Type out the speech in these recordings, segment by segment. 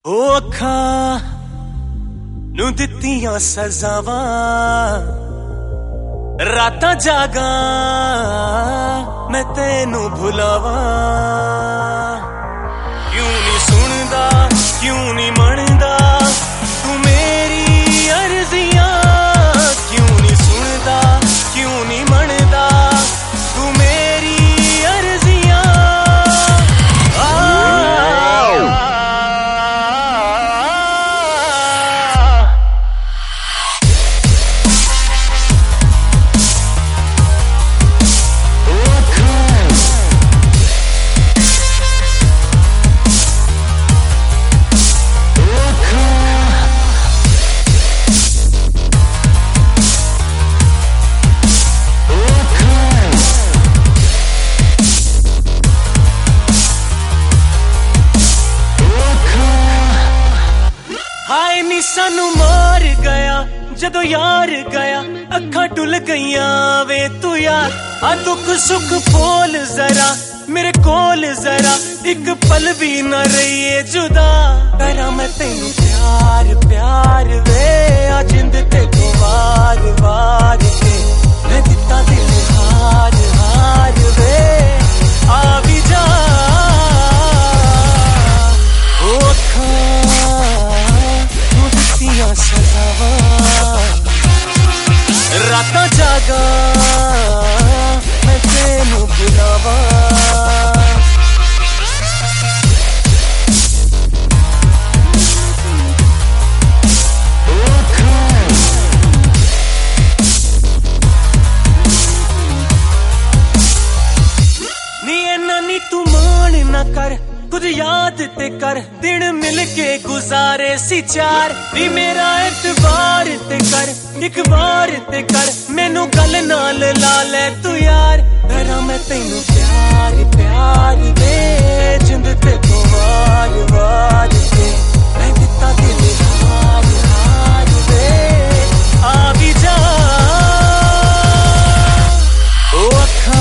ओ अखां नूं दित्तियां सजावां रातां जागां मैं तेनू भुलावां। क्यों नहीं सुनदा क्यों नहीं मनदा तू मेरी अर्जियां। क्यों नहीं सुनदा क्यों नहीं मनदा तू मेरी अर्जियां। हाय नी सानू मार गया जदों यार गया अखां टुल गईयां वे तू यार। आ दुख सुख बोल जरा मेरे कोल जरा एक पल भी न रहिए जुदा। करा मैं तेनू प्यार प्यार वे आ जिंद ते को वार वार के मैं दिता दिल हार हार वे आ भी जा। ओ सजावां रातां जागां मैं तेनू भुलावां। नी इन्ना नी तू मान ना कर कुछ याद ते कर दिन मिल के गुजारे सी चार। नी मेरा एतबार ते कर एक बार ते कर मैनू गल नाल ला ले तू यार। करा मैं तेनू प्यार प्यार दे जिंद ते को वार वार के मैं दिता दिल हार हार दे आ भी जा। ओ अखां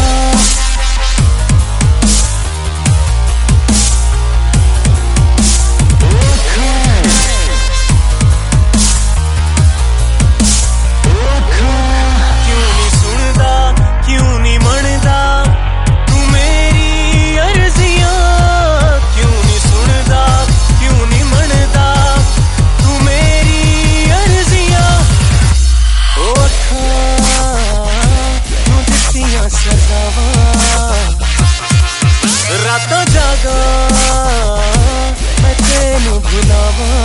रातां जागां मैं तेनू भुलावां।